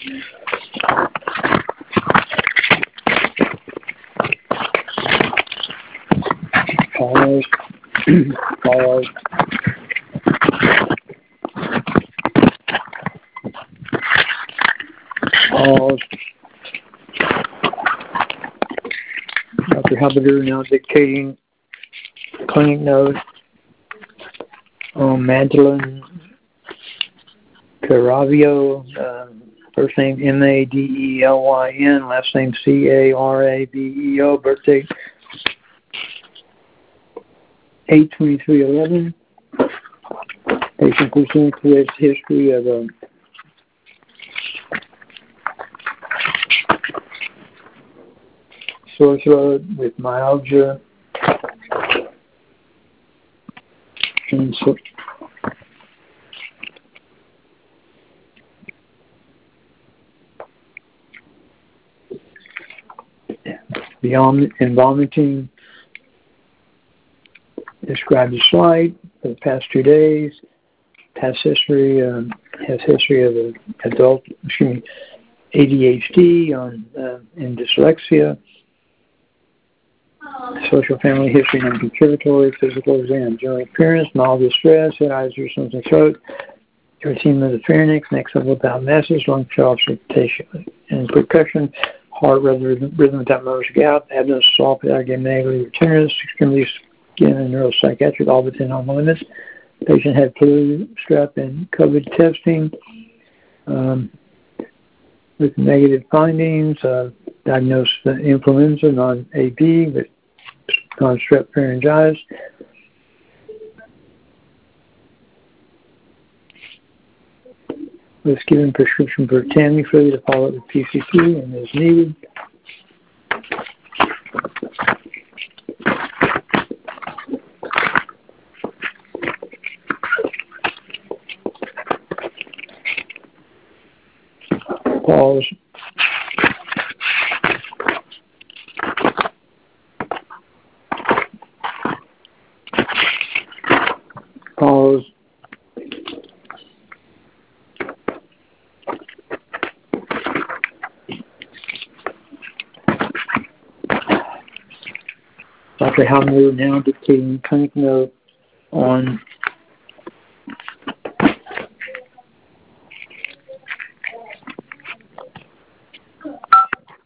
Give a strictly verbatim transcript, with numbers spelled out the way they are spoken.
Pause. Pause. Pause. Doctor Habidur now dictating clinic note on Magdalene Caravio, uh, first name M A D E L Y N, last name C A R A B E O, birthday eight twenty-three eleven. Patient presents with history of a sore throat with myalgia and so beyond and vomiting. Described the slight for the past two days. Past history um, has history of a adult, excuse me, A D H D on uh, and dyslexia. Social family history, non-contributory, physical exam, general appearance, mild distress, head, eyes, ears, nose, and throat, erythema of the pharynx, neck of without masses, lung palpitation, and percussion, heart rhythm, rhythm without motor gout, abdomen soft without getting negative tenderness, extremely skin and neuropsychiatric, all within normal limits. Patient had flu, strep, and COVID testing um, with negative findings. Uh, diagnosed uh, influenza, non-A B, with non-strep pharyngitis. Was given prescription for Tamiflu to follow up with P C P and as needed. Pause. Pause. Doctor Habidur now dictating clinic note on